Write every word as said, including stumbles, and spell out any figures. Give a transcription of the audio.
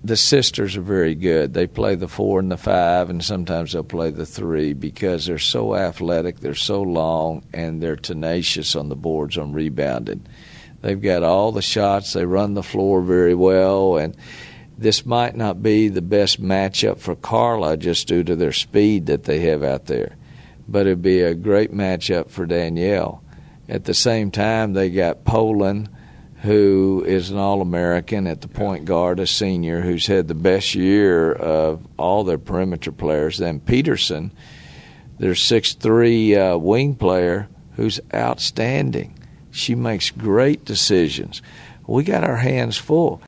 the sisters are very good. They play the four and the five, and sometimes they'll play the three because they're so athletic, they're so long, and they're tenacious on the boards on rebounding. They've got all the shots. They run the floor very well, and this might not be the best matchup for Carla just due to their speed that they have out there, but it'd be a great matchup for Danielle. At the same time, they got Poland, who is an All-American at the point guard, a senior, who's had the best year of all their perimeter players. Then Peterson, their six three uh, wing player, who's outstanding. She makes great decisions. We got our hands full.